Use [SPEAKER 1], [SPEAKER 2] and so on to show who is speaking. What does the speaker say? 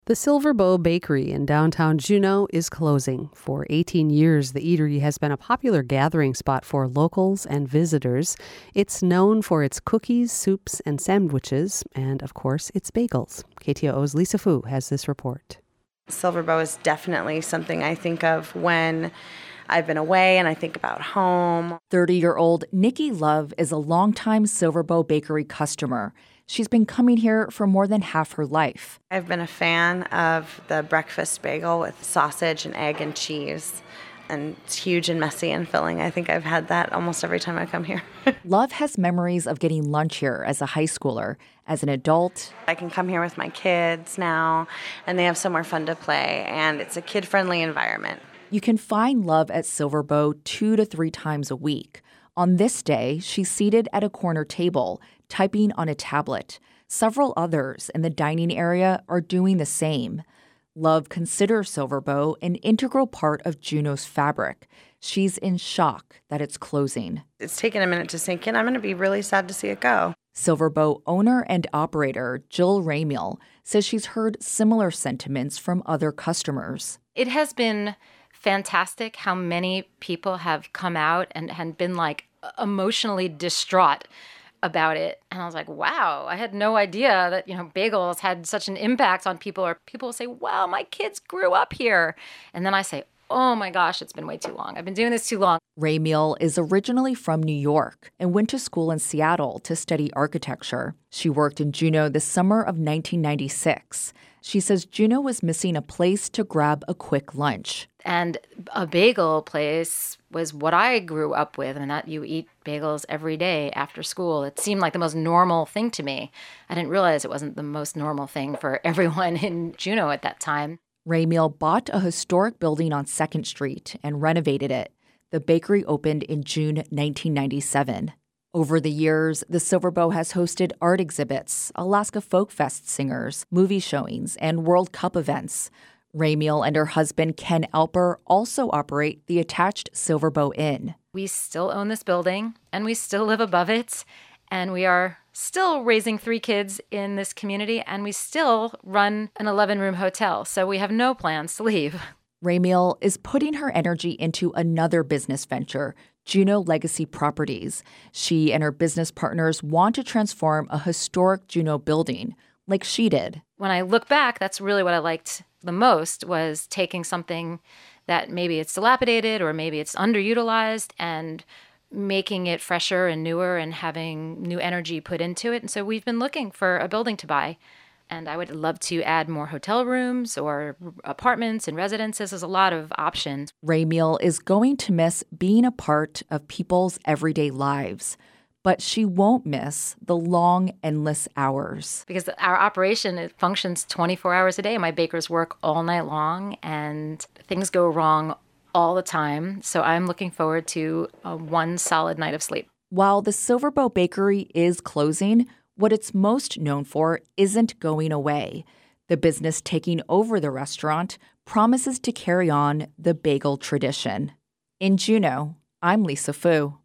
[SPEAKER 1] The Silver Bow Bakery in downtown Juneau is closing. For 18 years, the eatery has been a popular gathering spot for locals and visitors. It's known for its cookies, soups, and sandwiches, and, of course, its bagels. KTOO's Lisa Fu has this report.
[SPEAKER 2] Silver Bow is definitely something I think of when I've been away and I think about home.
[SPEAKER 3] 30-year-old Nikki Love is a longtime Silver Bow Bakery customer. She's been coming here for more than half her life.
[SPEAKER 2] I've been a fan of the breakfast bagel with sausage and egg and cheese. And it's huge and messy and filling. I think I've had that almost every time I come here.
[SPEAKER 3] Love has memories of getting lunch here as a high schooler. As an adult,
[SPEAKER 2] I can come here with my kids now, and they have somewhere fun to play, and it's a kid-friendly environment.
[SPEAKER 3] You can find Love at Silver Bow 2 to 3 times a week. On this day, she's seated at a corner table, typing on a tablet. Several others in the dining area are doing the same. Love considers Silver Bow an integral part of Juneau's fabric. She's in shock that it's closing.
[SPEAKER 2] It's taken a minute to sink in. I'm going to be really sad to see it go.
[SPEAKER 3] Silver Bow owner and operator Jill Ramiel says she's heard similar sentiments from other customers.
[SPEAKER 4] It has been fantastic how many people have come out and been like emotionally distraught about it. And I was like, wow, I had no idea that, bagels had such an impact on people. Or people will say, wow, my kids grew up here. And then I say, oh my gosh, it's been way too long. I've been doing this too long.
[SPEAKER 3] Ramiel is originally from New York and went to school in Seattle to study architecture. She worked in Juneau the summer of 1996. She says Juneau was missing a place to grab a quick lunch.
[SPEAKER 4] And a bagel place was what I grew up with, and that you eat bagels every day after school. It seemed like the most normal thing to me. I didn't realize it wasn't the most normal thing for everyone in Juneau at that time.
[SPEAKER 3] Ramiel bought a historic building on 2nd Street and renovated it. The bakery opened in June 1997. Over the years, the Silver Bow has hosted art exhibits, Alaska Folk Fest singers, movie showings, and World Cup events. Ramiel and her husband, Ken Alper, also operate the attached Silver Bow Inn.
[SPEAKER 4] We still own this building, and we still live above it, and we are still raising 3 kids in this community, and we still run an 11-room hotel, so we have no plans to leave.
[SPEAKER 3] Ramiel is putting her energy into another business venture, Juneau Legacy Properties. She and her business partners want to transform a historic Juneau building, like she did.
[SPEAKER 4] When I look back, that's really what I liked the most, was taking something that maybe it's dilapidated or maybe it's underutilized and making it fresher and newer and having new energy put into it. And so we've been looking for a building to buy. And I would love to add more hotel rooms or apartments and residences. There's a lot of options.
[SPEAKER 3] Ramiel is going to miss being a part of people's everyday lives, but she won't miss the long, endless hours.
[SPEAKER 4] Because our operation, it functions 24 hours a day. My bakers work all night long, and things go wrong all the time. So I'm looking forward to one solid night of sleep.
[SPEAKER 3] While the Silver Bow Bakery is closing, what it's most known for isn't going away. The business taking over the restaurant promises to carry on the bagel tradition. In Juneau, I'm Lisa Fu.